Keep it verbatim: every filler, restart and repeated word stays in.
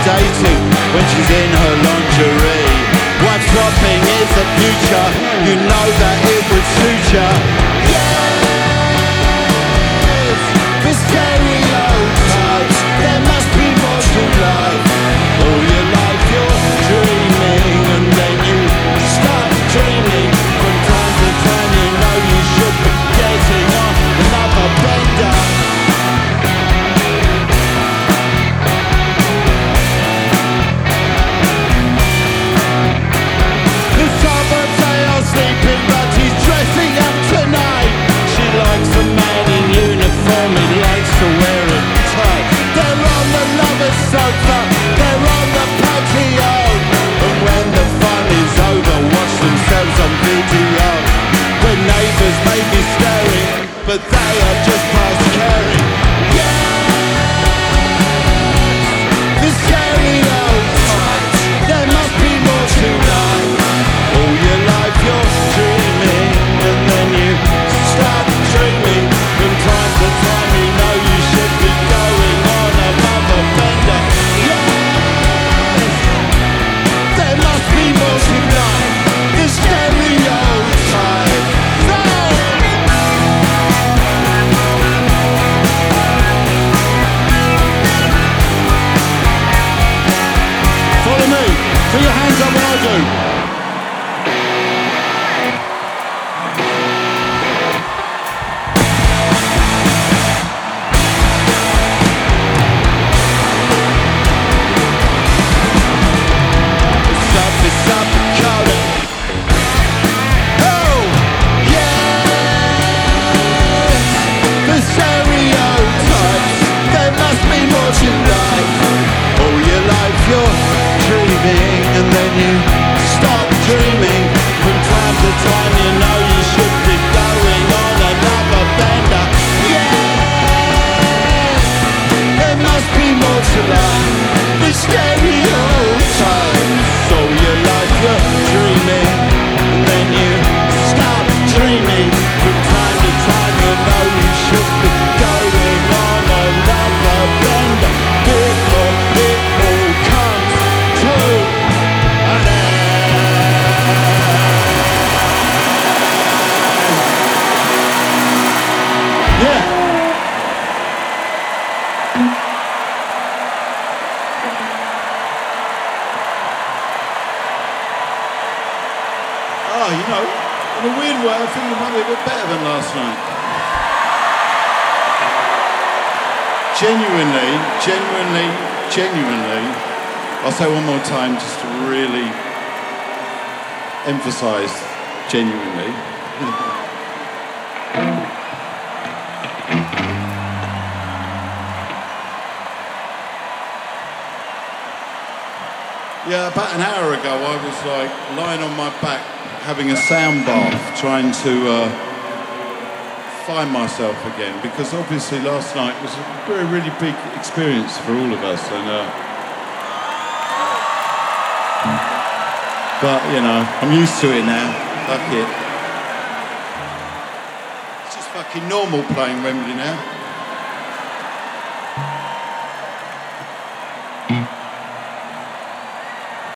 dating when she's in her lingerie. Wife swapping is the future, you know that it would suit ya. Yes, the stereotypes, there must be more to life. All your life you're dreaming, and then you start dreaming. From time to time you know you should be getting on another bender. Sleeping, but he's dressing up tonight. She likes a man in uniform, he likes to wear it tight. They're on the lover's sofa, they're on the patio, and when the fun is over, watch themselves on video. The neighbours may be staring, but they are just past caring. Yes, the stereotypes, there must be more to life. All your life you're dreaming, and then you start dreaming. From time to time you know you should be going on another bender. Yes, there must be more to life. The stereotype. Follow me. Put your hands up when I do. And then you stop dreaming. From time to time you know you should be going on another bender. Yes, there must be more to life. The stereotypes. All your life you're dreaming, and then you stop dreaming. From time to time you know you should be going on another bender. Before it all comes to oh, you know, in a weird way, I think it might be a bit better than last night. Genuinely, genuinely, genuinely, I'll say one more time just to really emphasise genuinely. Yeah, about an hour ago I was like lying on my back having a sound bath, trying to uh, find myself again, because obviously last night was a very, really big experience for all of us. And uh, but you know, I'm used to it now. Fuck it. It's just fucking normal playing Wembley now.